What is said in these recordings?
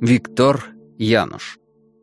Виктор Януш.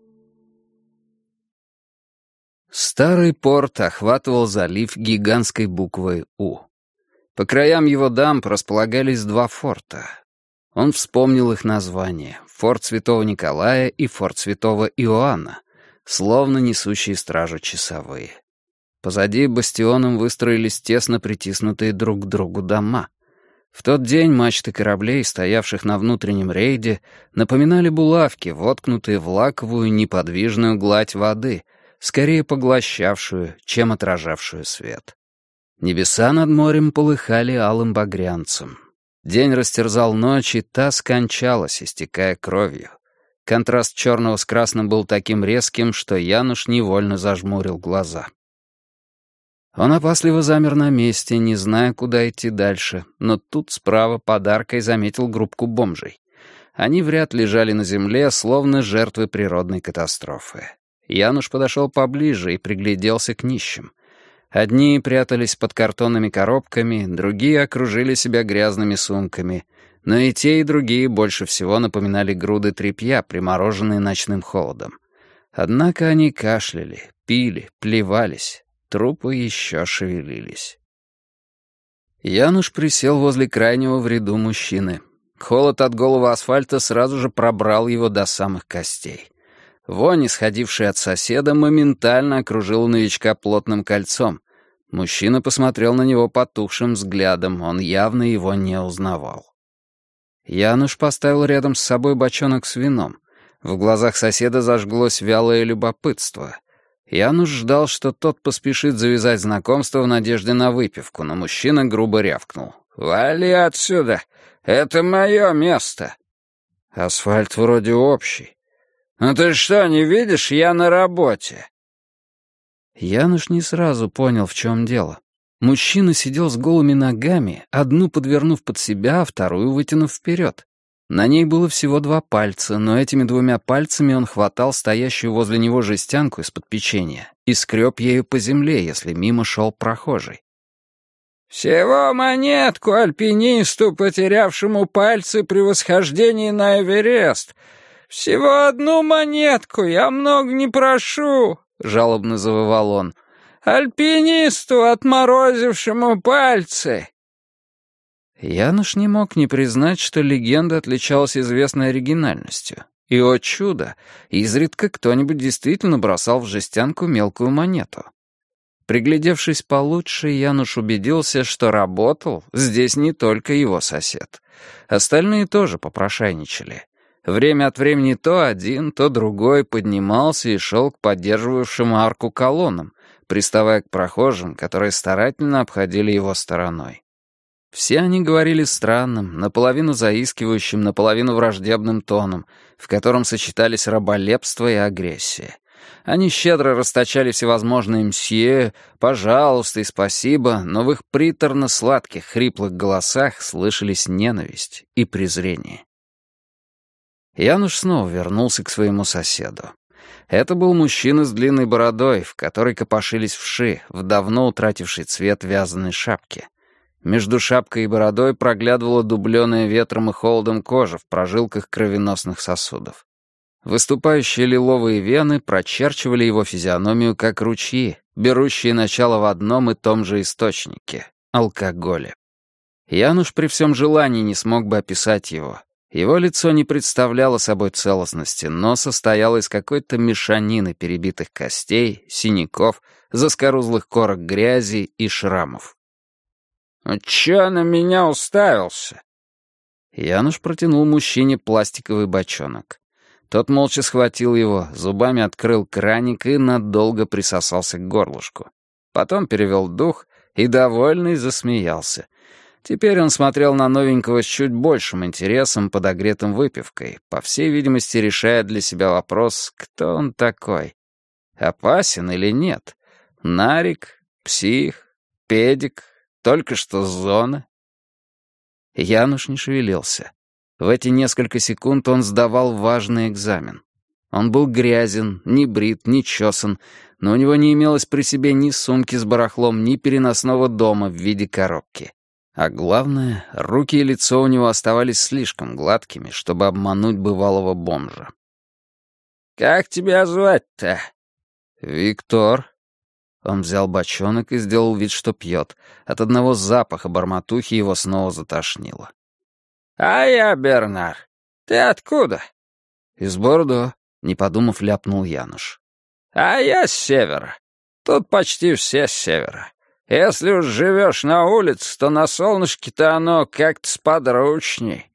Старый порт охватывал залив гигантской буквой «У». По краям его дамб располагались два форта. Он вспомнил их названия — форт Святого Николая и форт Святого Иоанна, словно несущие стражу часовые. Позади бастионом выстроились тесно притиснутые друг к другу дома. В тот день мачты кораблей, стоявших на внутреннем рейде, напоминали булавки, воткнутые в лаковую неподвижную гладь воды, скорее поглощавшую, чем отражавшую свет. Небеса над морем полыхали алым багрянцем. День растерзал ночь, и та скончалась, истекая кровью. Контраст черного с красным был таким резким, что Януш невольно зажмурил глаза. Он опасливо замер на месте, не зная, куда идти дальше, но тут справа подаркой заметил группку бомжей. Они в ряд лежали на земле, словно жертвы природной катастрофы. Януш подошел поближе и пригляделся к нищим. Одни прятались под картонными коробками, другие окружили себя грязными сумками, но и те, и другие больше всего напоминали груды тряпья, примороженные ночным холодом. Однако они кашляли, пили, плевались. Трупы еще шевелились. Януш присел возле крайнего в ряду мужчины. Холод от голого асфальта сразу же пробрал его до самых костей. Вонь, исходившая от соседа, моментально окружила новичка плотным кольцом. Мужчина посмотрел на него потухшим взглядом, он явно его не узнавал. Януш поставил рядом с собой бочонок с вином. В глазах соседа зажглось вялое любопытство. Януш ждал, что тот поспешит завязать знакомство в надежде на выпивку, но мужчина грубо рявкнул. «Вали отсюда! Это мое место!» «Асфальт вроде общий». «Ну ты что, не видишь? Я на работе!» Януш не сразу понял, в чем дело. Мужчина сидел с голыми ногами, одну подвернув под себя, а вторую вытянув вперед. На ней было всего 2 пальца, но этими 2 пальцами он хватал стоящую возле него жестянку из-под печенья и скреб ею по земле, если мимо шел прохожий. «Всего монетку альпинисту, потерявшему пальцы при восхождении на Эверест. Всего 1 монетку, я много не прошу», — жалобно завывал он. «Альпинисту, отморозившему пальцы». Януш не мог не признать, что легенда отличалась известной оригинальностью. И, о чудо, изредка кто-нибудь действительно бросал в жестянку мелкую монету. Приглядевшись получше, Януш убедился, что работал здесь не только его сосед. Остальные тоже попрошайничали. Время от времени то один, то другой поднимался и шел к поддерживавшим арку колоннам, приставая к прохожим, которые старательно обходили его стороной. Все они говорили странным, наполовину заискивающим, наполовину враждебным тоном, в котором сочетались раболепство и агрессия. Они щедро расточали всевозможные «мсье», «пожалуйста» и «спасибо», но в их приторно-сладких, хриплых голосах слышались ненависть и презрение. Януш снова вернулся к своему соседу. Это был мужчина с длинной бородой, в которой копошились вши, в давно утративший цвет вязаной шапки. Между шапкой и бородой проглядывала дубленая ветром и холодом кожа в прожилках кровеносных сосудов. Выступающие лиловые вены прочерчивали его физиономию как ручьи, берущие начало в одном и том же источнике — алкоголе. Януш при всем желании не смог бы описать его. Его лицо не представляло собой целостности, но состояло из какой-то мешанины перебитых костей, синяков, заскорузлых корок грязи и шрамов. «Чё на меня уставился?» Януш протянул мужчине пластиковый бочонок. Тот молча схватил его, зубами открыл краник и надолго присосался к горлышку. Потом перевел дух и, довольный, засмеялся. Теперь он смотрел на новенького с чуть большим интересом, подогретым выпивкой, по всей видимости, решая для себя вопрос, кто он такой. Опасен или нет? Нарик? Псих? Педик? Только что с зоны? Януш не шевелился. В эти несколько секунд он сдавал важный экзамен. Он был грязен, не брит, не чесан, но у него не имелось при себе ни сумки с барахлом, ни переносного дома в виде коробки. А главное, руки и лицо у него оставались слишком гладкими, чтобы обмануть бывалого бомжа. «Как тебя звать-то?» «Виктор». Он взял бочонок и сделал вид, что пьет. От одного запаха барматухи его снова затошнило. «А я Бернар. Ты откуда?» «Из Бордо», — не подумав, ляпнул Януш. «А я с севера. Тут почти все с севера. Если уж живешь на улице, то на солнышке-то оно как-то сподручней».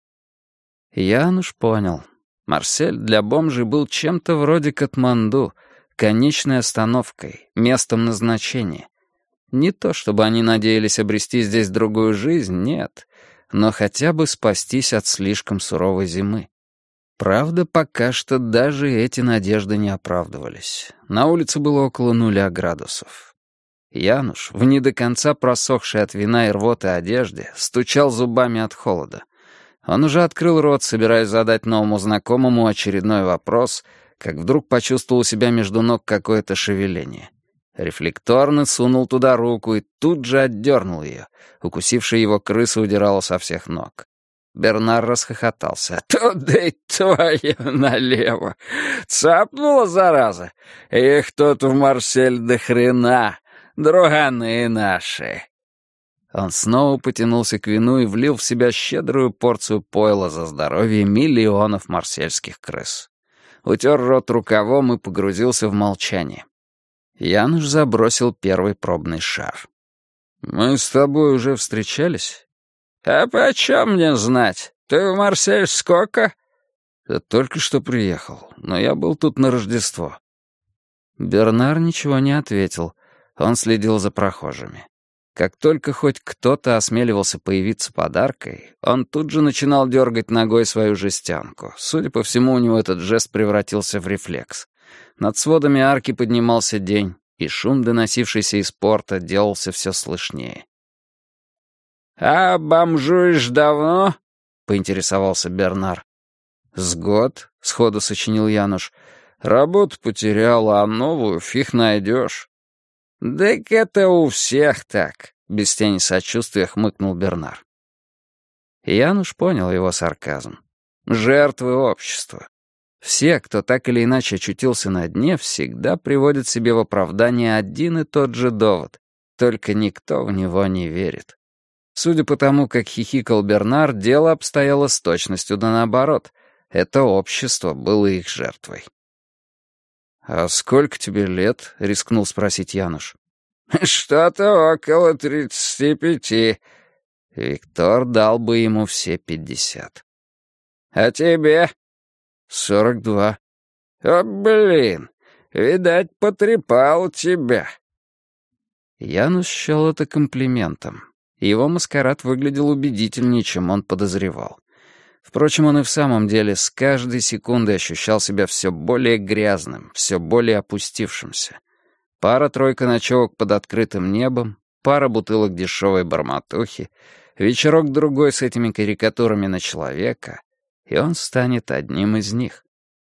Януш понял. Марсель для бомжей был чем-то вроде Катманду, конечной остановкой, местом назначения. Не то, чтобы они надеялись обрести здесь другую жизнь, нет, но хотя бы спастись от слишком суровой зимы. Правда, пока что даже эти надежды не оправдывались. На улице было около 0 градусов. Януш, в не до конца просохшей от вина и рвоты одежде, стучал зубами от холода. Он уже открыл рот, собираясь задать новому знакомому очередной вопрос, как вдруг почувствовал у себя между ног какое-то шевеление. Рефлекторно сунул туда руку и тут же отдернул ее. Укусившая его крыса удирала со всех ног. Бернар расхохотался. «Туда и твою налево! Цапнула, зараза! Их тут в Марсель до хрена! Друганы наши!» Он снова потянулся к вину и влил в себя щедрую порцию пойла за здоровье миллионов марсельских крыс. Утер рот рукавом и погрузился в молчание. Януш забросил первый пробный шар. «Мы с тобой уже встречались?» «А почем мне знать? Ты в Марсель сколько?» «Да только что приехал, но я был тут на Рождество». Бернар ничего не ответил. Он следил за прохожими. Как только хоть кто-то осмеливался появиться подаркой, он тут же начинал дергать ногой свою жестянку. Судя по всему, у него этот жест превратился в рефлекс. Над сводами арки поднимался день, и шум, доносившийся из порта, делался все слышнее. «А бомжуешь давно?» — поинтересовался Бернар. «С год», — сходу сочинил Януш. «Работу потерял, а новую фиг найдешь». «Так это у всех так», — без тени сочувствия хмыкнул Бернар. Януш понял его сарказм. Жертвы общества. Все, кто так или иначе очутился на дне, всегда приводят себе в оправдание один и тот же довод, только никто в него не верит. Судя по тому, как хихикал Бернар, дело обстояло с точностью да наоборот. Это общество было их жертвой. «А сколько тебе лет?» — рискнул спросить Януш. «Что-то около 35. Виктор дал бы ему все 50. «А тебе?» 42. «О, блин, видать, потрепал тебя». Януш счел это комплиментом. Его маскарад выглядел убедительнее, чем он подозревал. Впрочем, он и в самом деле с каждой секундой ощущал себя все более грязным, все более опустившимся. Пара-тройка ночевок под открытым небом, пара бутылок дешевой барматухи, вечерок-другой с этими карикатурами на человека, и он станет одним из них.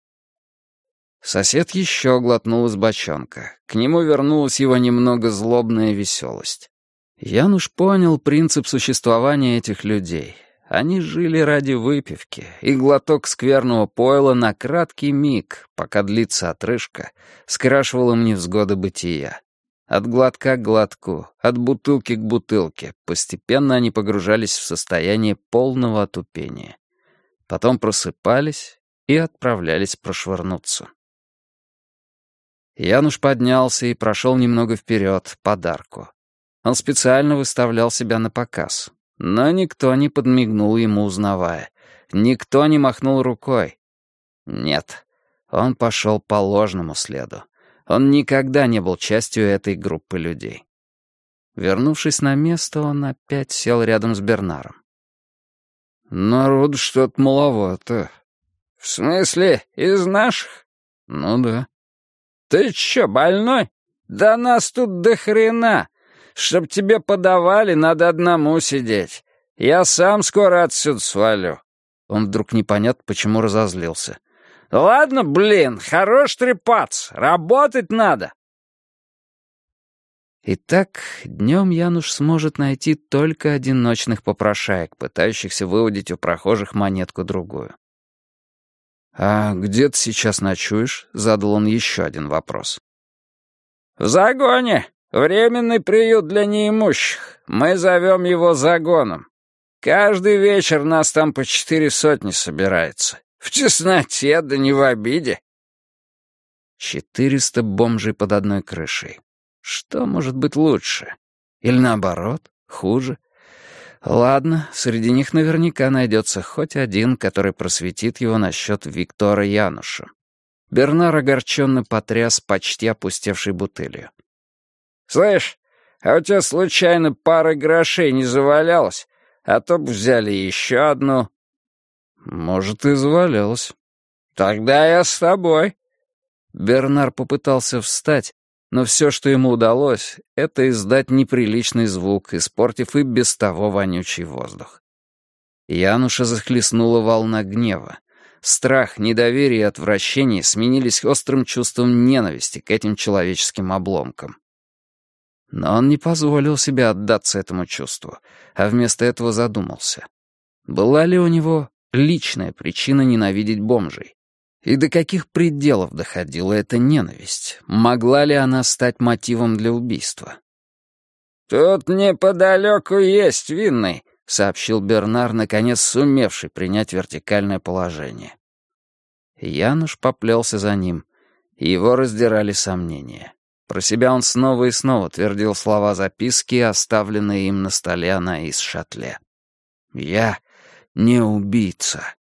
Сосед еще глотнул из бочонка. К нему вернулась его немного злобная веселость. Януш понял принцип существования этих людей. Они жили ради выпивки, и глоток скверного пойла на краткий миг, пока длится отрыжка, скрашивал им невзгоды бытия. От глотка к глотку, от бутылки к бутылке, постепенно они погружались в состояние полного отупения. Потом просыпались и отправлялись прошвырнуться. Януш поднялся и прошел немного вперед, под арку. Он специально выставлял себя на показ. Но никто не подмигнул ему, узнавая. Никто не махнул рукой. Нет, он пошел по ложному следу. Он никогда не был частью этой группы людей. Вернувшись на место, он опять сел рядом с Бернаром. «Народу что-то маловато». «В смысле, из наших?» «Ну да». «Ты чё, больной? Да нас тут до хрена. Чтоб тебе подавали, надо одному сидеть. Я сам скоро отсюда свалю». Он вдруг непонятно почему разозлился. «Ладно, блин, хорош трепаться, работать надо». Итак, днем Януш сможет найти только одиночных попрошаек, пытающихся выудить у прохожих монетку-другую. «А где ты сейчас ночуешь?» — задал он еще один вопрос. «В загоне. Временный приют для неимущих. Мы зовем его загоном. Каждый вечер нас там по 400 собирается. В тесноте, да не в обиде». 400 бомжей под одной крышей. Что может быть лучше? Или наоборот, хуже? Ладно, среди них наверняка найдется хоть один, который просветит его насчет Виктора Януша. Бернар огорченно потряс почти опустевшей бутылью. «Слышь, а у тебя случайно пара грошей не завалялась? А то б взяли еще одну». «Может, и завалялась». «Тогда я с тобой». Бернар попытался встать, но все, что ему удалось, это издать неприличный звук, испортив и без того вонючий воздух. Януша захлестнула волна гнева. Страх, недоверие и отвращение сменились острым чувством ненависти к этим человеческим обломкам. Но он не позволил себе отдаться этому чувству, а вместо этого задумался. Была ли у него личная причина ненавидеть бомжей? И до каких пределов доходила эта ненависть? Могла ли она стать мотивом для убийства? «Тут неподалеку есть винный», — сообщил Бернар, наконец сумевший принять вертикальное положение. Януш поплелся за ним, и его раздирали сомнения. Про себя он снова и снова твердил слова записки, оставленные им на столе на Ис-шатле. «Я не убийца.